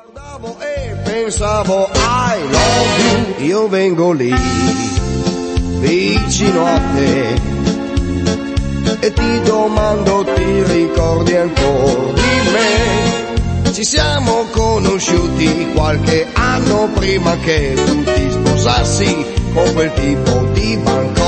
Guardavo e pensavo I love you, io vengo lì vicino a te e ti domando, ti ricordi ancora di me? Ci siamo conosciuti qualche anno prima che tu ti sposassi con quel tipo di banco.